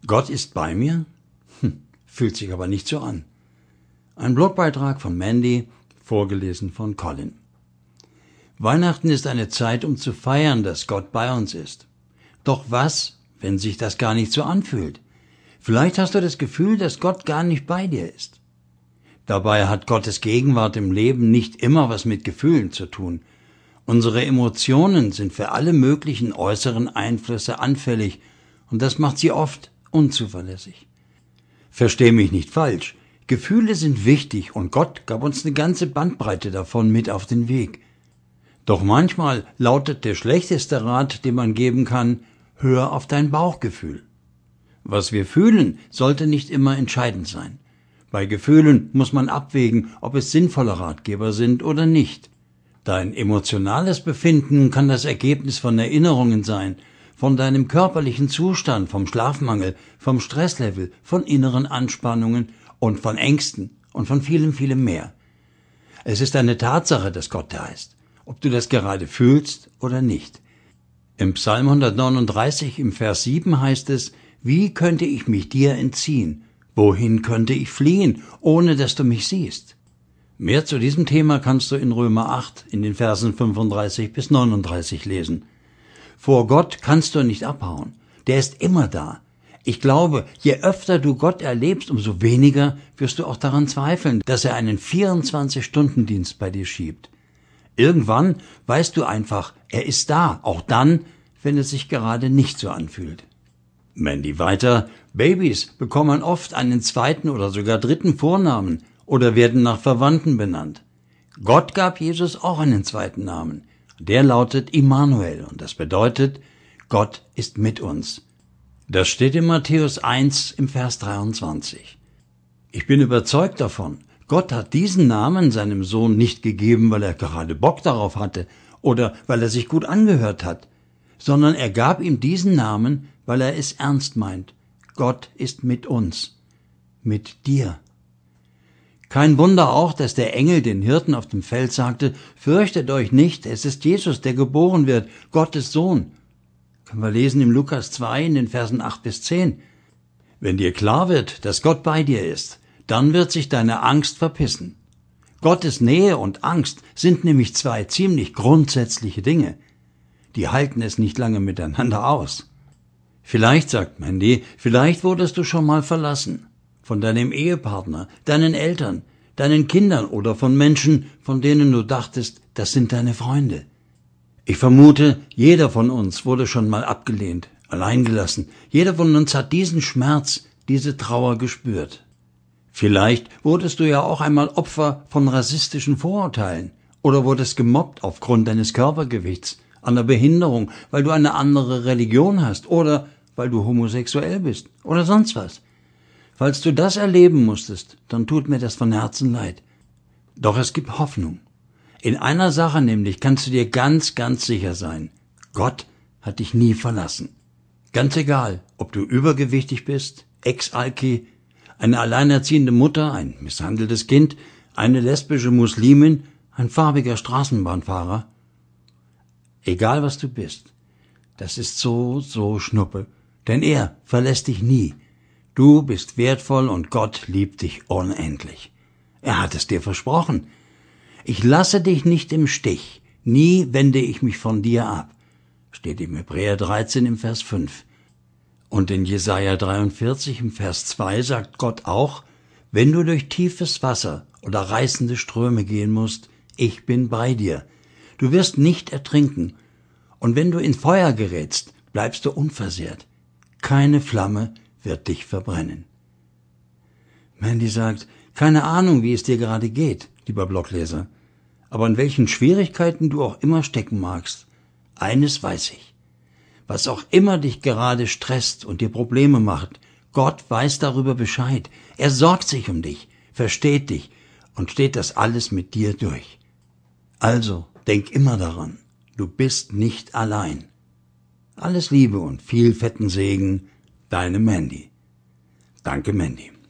Gott ist bei mir? Fühlt sich aber nicht so an. Ein Blogbeitrag von Mandy, vorgelesen von Colin. Weihnachten ist eine Zeit, um zu feiern, dass Gott bei uns ist. Doch was, wenn sich das gar nicht so anfühlt? Vielleicht hast du das Gefühl, dass Gott gar nicht bei dir ist. Dabei hat Gottes Gegenwart im Leben nicht immer was mit Gefühlen zu tun. Unsere Emotionen sind für alle möglichen äußeren Einflüsse anfällig und das macht sie oft unzuverlässig. Versteh mich nicht falsch. Gefühle sind wichtig und Gott gab uns eine ganze Bandbreite davon mit auf den Weg. Doch manchmal lautet der schlechteste Rat, den man geben kann, hör auf dein Bauchgefühl. Was wir fühlen, sollte nicht immer entscheidend sein. Bei Gefühlen muss man abwägen, ob es sinnvolle Ratgeber sind oder nicht. Dein emotionales Befinden kann das Ergebnis von Erinnerungen sein, von deinem körperlichen Zustand, vom Schlafmangel, vom Stresslevel, von inneren Anspannungen und von Ängsten und von vielem, vielem mehr. Es ist eine Tatsache, dass Gott da ist, ob du das gerade fühlst oder nicht. Im Psalm 139 im Vers 7 heißt es, wie könnte ich mich dir entziehen? Wohin könnte ich fliehen, ohne dass du mich siehst? Mehr zu diesem Thema kannst du in Römer 8 in den Versen 35 bis 39 lesen. Vor Gott kannst du nicht abhauen. Der ist immer da. Ich glaube, je öfter du Gott erlebst, umso weniger wirst du auch daran zweifeln, dass er einen 24-Stunden-Dienst bei dir schiebt. Irgendwann weißt du einfach, er ist da, auch dann, wenn es sich gerade nicht so anfühlt. Mandy weiter, Babys bekommen oft einen zweiten oder sogar dritten Vornamen oder werden nach Verwandten benannt. Gott gab Jesus auch einen zweiten Namen. Der lautet Immanuel und das bedeutet, Gott ist mit uns. Das steht in Matthäus 1 im Vers 23. Ich bin überzeugt davon, Gott hat diesen Namen seinem Sohn nicht gegeben, weil er gerade Bock darauf hatte oder weil er sich gut angehört hat, sondern er gab ihm diesen Namen, weil er es ernst meint. Gott ist mit uns, mit dir. Kein Wunder auch, dass der Engel den Hirten auf dem Feld sagte, fürchtet euch nicht, es ist Jesus, der geboren wird, Gottes Sohn. Können wir lesen im Lukas 2 in den Versen 8 bis 10. Wenn dir klar wird, dass Gott bei dir ist, dann wird sich deine Angst verpissen. Gottes Nähe und Angst sind nämlich zwei ziemlich grundsätzliche Dinge. Die halten es nicht lange miteinander aus. Vielleicht, sagt Mandy, vielleicht wurdest du schon mal verlassen. Von deinem Ehepartner, deinen Eltern, deinen Kindern oder von Menschen, von denen du dachtest, das sind deine Freunde. Ich vermute, jeder von uns wurde schon mal abgelehnt, alleingelassen. Jeder von uns hat diesen Schmerz, diese Trauer gespürt. Vielleicht wurdest du ja auch einmal Opfer von rassistischen Vorurteilen oder wurdest gemobbt aufgrund deines Körpergewichts, einer Behinderung, weil du eine andere Religion hast oder weil du homosexuell bist oder sonst was. Falls du das erleben musstest, dann tut mir das von Herzen leid. Doch es gibt Hoffnung. In einer Sache nämlich kannst du dir ganz, ganz sicher sein. Gott hat dich nie verlassen. Ganz egal, ob du übergewichtig bist, Ex-Alki, eine alleinerziehende Mutter, ein misshandeltes Kind, eine lesbische Muslimin, ein farbiger Straßenbahnfahrer. Egal was du bist, das ist so Schnuppe, denn er verlässt dich nie. Du bist wertvoll und Gott liebt dich unendlich. Er hat es dir versprochen. Ich lasse dich nicht im Stich, nie wende ich mich von dir ab, steht im Hebräer 13 im Vers 5. Und in Jesaja 43 im Vers 2 sagt Gott auch, wenn du durch tiefes Wasser oder reißende Ströme gehen musst, ich bin bei dir. Du wirst nicht ertrinken. Und wenn du in Feuer gerätst, bleibst du unversehrt. Keine Flamme wird dich verbrennen. Mandy sagt, keine Ahnung, wie es dir gerade geht, lieber Blogleser. Aber in welchen Schwierigkeiten du auch immer stecken magst, eines weiß ich. Was auch immer dich gerade stresst und dir Probleme macht, Gott weiß darüber Bescheid. Er sorgt sich um dich, versteht dich und steht das alles mit dir durch. Also, denk immer daran, du bist nicht allein. Alles Liebe und viel fetten Segen, deine Mandy. Danke, Mandy.